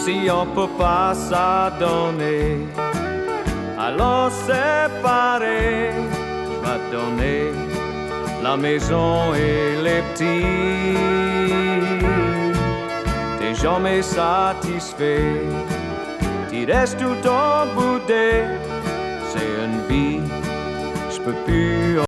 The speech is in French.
Si on peut pas s'adonner, allons séparer. Je vais te donner la maison et les petits. T'es jamais satisfait, tu restes tout en boudé. C'est une vie, je peux plus